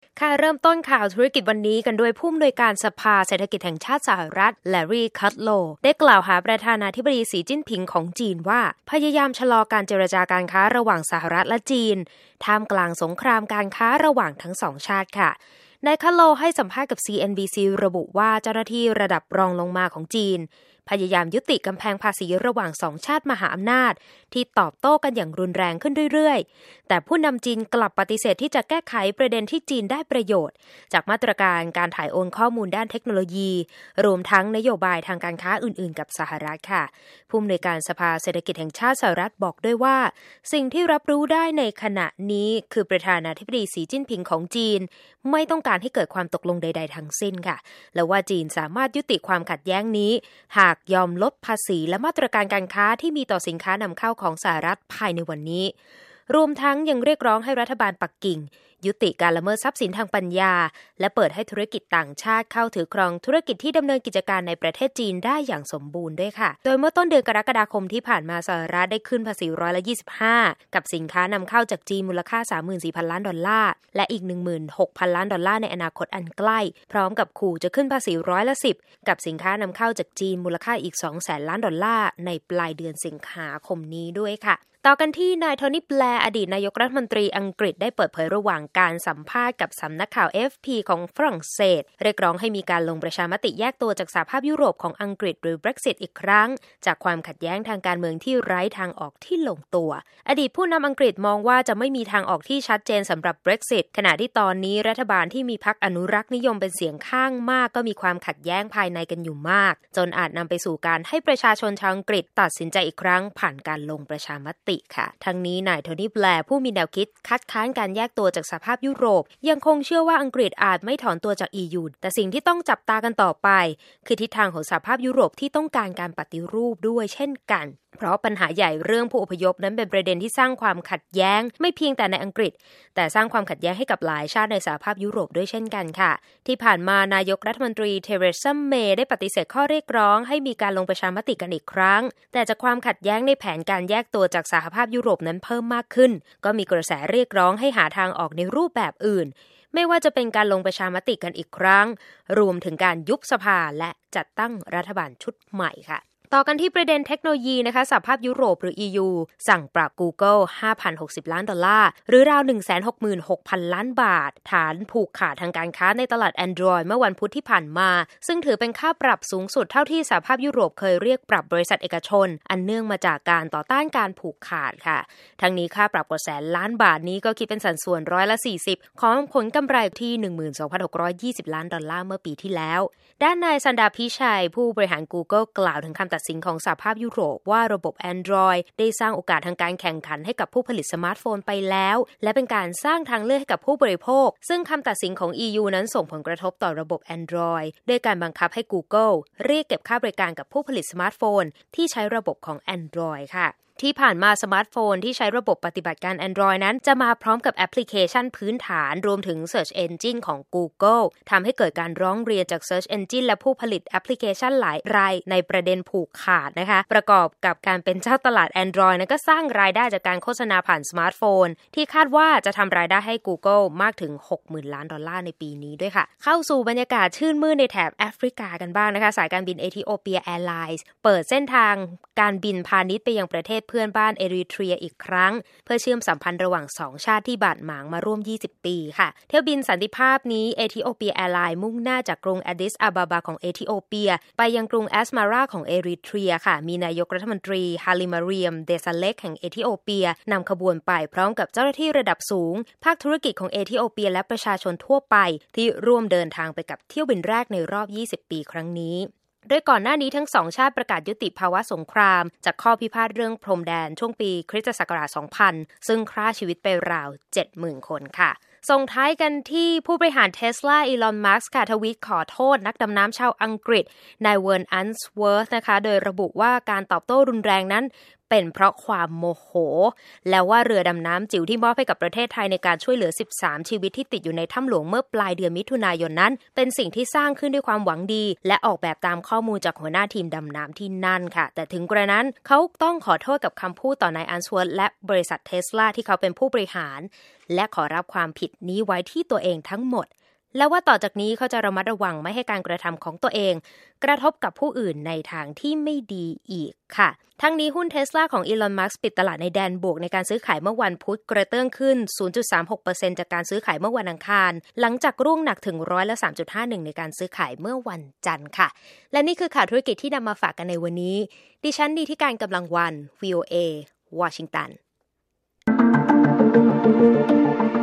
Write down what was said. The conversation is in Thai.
ค่ะเริ่มต้นข่าวธุรกิจวันนี้กันด้วยผู้อำนวยการสภาเศรษฐกิจแห่งชาติสหรัฐแลรี่คัตโลได้กล่าวหาประธานาธิบดีสีจิ้นผิงของจีนว่าพยายามชะลอการเจรจาการค้าระหว่างสหรัฐและจีนท่ามกลางสงครามการค้าระหว่างทั้งสองชาติค่ะนายคัตโลให้สัมภาษณ์กับ CNBC ระบุว่าเจ้าหน้าที่ระดับรองลงมาของจีนพยายามยุติกำแพงภาษีระหว่างสองชาติมหาอำนาจที่ตอบโต้กันอย่างรุนแรงขึ้นเรื่อยๆแต่ผู้นำจีนกลับปฏิเสธที่จะแก้ไขประเด็นที่จีนได้ประโยชน์จากมาตรการการถ่ายโอนข้อมูลด้านเทคโนโลยีรวมทั้งนโยบายทางการค้าอื่นๆกับสหรัฐค่ะผู้อำนวยการสภาเศรษฐกิจแห่งชาติสหรัฐบอกด้วยว่าสิ่งที่รับรู้ได้ในขณะนี้คือประธานาธิบดีสีจิ้นผิงของจีนไม่ต้องการให้เกิดความตกลงใดๆทั้งสิ้นค่ะและว่าจีนสามารถยุติความขัดแย้งนี้หากยอมลดภาษีและมาตรการการค้าที่มีต่อสินค้านำเข้าของสหรัฐภายในวันนี้รวมทั้งยังเรียกร้องให้รัฐบาลปักกิ่งยุติการละเมิดทรัพย์สินทางปัญญาและเปิดให้ธุรกิจต่างชาติเข้าถือครองธุรกิจที่ดำเนินกิจการในประเทศจีนได้อย่างสมบูรณ์ด้วยค่ะโดยเมื่อต้นเดือนกรกฎาคมที่ผ่านมาสหรัฐได้ขึ้นภาษี25%กับสินค้านำเข้าจากจีนมูลค่า 34,000 ล้านดอลลาร์และอีก 16,000 ล้านดอลลาร์ในอนาคตอันใกล้พร้อมกับขู่จะขึ้นภาษี10%กับสินค้านำเข้าจากจีนมูลค่าอีก 200,000 ล้านดอลลาร์ในปลายเดือนสิงหาคมนี้ด้วยค่ะต่อกันที่นายโทนี่แบลร์อดีตนายกรัฐมนตรีอังกฤษได้เปิดเผยระหว่างการสัมภาษณ์กับสำนักข่าว AFP ของฝรั่งเศสเรียกร้องให้มีการลงประชามติแยกตัวจากสหภาพยุโรปของอังกฤษหรือ Brexit อีกครั้งจากความขัดแย้งทางการเมืองที่ไร้ทางออกที่ลงตัวอดีตผู้นำอังกฤษมองว่าจะไม่มีทางออกที่ชัดเจนสำหรับ Brexit ขณะที่ตอนนี้รัฐบาลที่มีพรรคอนุรักษ์นิยมเป็นเสียงข้างมากก็มีความขัดแย้งภายในกันอยู่มากจนอาจนำไปสู่การให้ประชาชนชาวอังกฤษตัดสินใจอีกครั้งผ่านการลงประชามติค่ะทั้งนี้นายโทนี่แบลร์ผู้มีแนวคิดคัดค้านการแยกตัวจากสหภาพยุโรปยังคงเชื่อว่าอังกฤษอาจไม่ถอนตัวจาก EU แต่สิ่งที่ต้องจับตากันต่อไปคือทิศทางของสหภาพยุโรปที่ต้องการการปฏิรูปด้วยเช่นกันเพราะปัญหาใหญ่เรื่องผู้อพยพนั้นเป็นประเด็นที่สร้างความขัดแย้งไม่เพียงแต่ในอังกฤษแต่สร้างความขัดแย้งให้กับหลายชาติในสหภาพยุโรปด้วยเช่นกันค่ะที่ผ่านมานายกรัฐมนตรีเทเรซาเมย์ได้ปฏิเสธข้อเรียกร้องให้มีการลงประชามติกันอีกครั้งแต่จากความขัดแย้งในแผนการแยกตัวจากสหภาพยุโรปนั้นเพิ่มมากขึ้นก็มีกระแสเรียกร้องให้หาทางออกในรูปแบบอื่นไม่ว่าจะเป็นการลงประชามติกันอีกครั้งรวมถึงการยุบสภาและจัดตั้งรัฐบาลชุดใหม่ค่ะต่อกันที่ประเด็นเทคโนโลยีนะคะสหภาพยุโรปหรือ EU สั่งปรับ Google 5,060 ล้านดอลลาร์หรือราว 166,000 ล้านบาทฐานผูกขาดทางการค้าในตลาด Android เมื่อวันพุธที่ผ่านมาซึ่งถือเป็นค่าปรับสูงสุดเท่าที่สหภาพยุโรปเคยเรียกปรับบริษัทเอกชนอันเนื่องมาจากการต่อต้านการผูกขาดค่ะทั้งนี้ค่าปรับกว่าแสนล้านบาทนี้ก็คิดเป็นสัดส่วน40%ของผลกำไรที่ 12,620 ล้านดอลลาร์เมื่อปีที่แล้วด้านนายสันดาพิชัยผู้บริหาร Google กล่าวถึงคำตัดสินของสหภาพยุโรปว่าระบบ Android ได้สร้างโอกาสทางการแข่งขันให้กับผู้ผลิตสมาร์ทโฟนไปแล้วและเป็นการสร้างทางเลือกให้กับผู้บริโภคซึ่งคำตัดสินของ EU นั้นส่งผลกระทบต่อระบบ Android ด้วยการบังคับให้ Google เรียกเก็บค่าบริการกับผู้ผลิตสมาร์ทโฟนที่ใช้ระบบของ Android ค่ะที่ผ่านมาสมาร์ทโฟนที่ใช้ระบบปฏิบัติการ Android นั้นจะมาพร้อมกับแอปพลิเคชันพื้นฐานรวมถึง Search Engine ของ Google ทำให้เกิดการร้องเรียนจาก Search Engine และผู้ผลิตแอปพลิเคชันหลายรายในประเด็นผูกขาดนะคะประกอบกับการเป็นเจ้าตลาด Android นั้นก็สร้างรายได้จากการโฆษณาผ่านสมาร์ทโฟนที่คาดว่าจะทำรายได้ให้ Google มากถึง 60,000 ล้านดอลลาร์ในปีนี้ด้วยค่ะเข้าสู่บรรยากาศชื่นมื่นในแถบแอฟริกากันบ้างนะคะสายการบินเอธิโอเปียแอร์ไลน์เปิดเส้นทางการบินพาณิชย์ไปยังประเทศเพื่อนบ้านเอริเทรียอีกครั้งเพื่อเชื่อมสัมพันธ์ระหว่าง2ชาติที่บาดหมางมาร่วม20ปีค่ะเที่ยวบินสันติภาพนี้เอธิโอเปียแอร์ไลน์มุ่งหน้าจากกรุงแอดิสอาบาบาของเอธิโอเปียไปยังกรุงแอสมาราของเอริเทรียค่ะมีนายกรัฐมนตรีฮาลิมาเรียมเดซาเล็กแห่งเอธิโอเปียนำขบวนไปพร้อมกับเจ้าหน้าที่ระดับสูงภาคธุรกิจของเอธิโอเปียและประชาชนทั่วไปที่ร่วมเดินทางไปกับเที่ยวบินแรกในรอบ20ปีครั้งนี้โดยก่อนหน้านี้ทั้งสองชาติประกาศยุติภาวะสงครามจากข้อพิพาทเรื่องพรมแดนช่วงปีคริสตศักราช 2000 ซึ่งฆ่าชีวิตไปราว 70,000 คนค่ะส่งท้ายกันที่ผู้บริหาร Tesla อีลอน มัสก์ค่ะทวีตขอโทษนักดำน้ำชาวอังกฤษนายเวิร์น อันส์เวิร์ธนะคะโดยระบุว่าการตอบโต้รุนแรงนั้นเป็นเพราะความโมโหแล้วว่าเรือดำน้ำจิ๋วที่มอบให้กับประเทศไทยในการช่วยเหลือ13ชีวิตที่ติดอยู่ในถ้ำหลวงเมื่อปลายเดือนมิถุนายนนั้นเป็นสิ่งที่สร้างขึ้นด้วยความหวังดีและออกแบบตามข้อมูลจากหัวหน้าทีมดำน้ำที่นั่นค่ะแต่ถึงกระนั้นเขาต้องขอโทษกับคำพูดต่อนายอันสเวิร์ธและบริษัทเทสลาที่เขาเป็นผู้บริหารและขอรับความผิดนี้ไว้ที่ตัวเองทั้งหมดและว่าต่อจากนี้เขาจะระมัดระวังไม่ให้การกระทำของตัวเองกระทบกับผู้อื่นในทางที่ไม่ดีอีกค่ะทั้งนี้หุ้น Tesla ของ Elon Musk ปิดตลาดในแดนบวกในการซื้อขายเมื่อวันพุธกระเตื้องขึ้น 0.36% จากการซื้อขายเมื่อวันอังคารหลังจากร่วงหนักถึง3.51% ในการซื้อขายเมื่อวันจันทร์ค่ะและนี่คือข่าวธุรกิจที่นำมาฝากกันในวันนี้ดิฉันดีที่การกำลังวัน VOA วอชิงตัน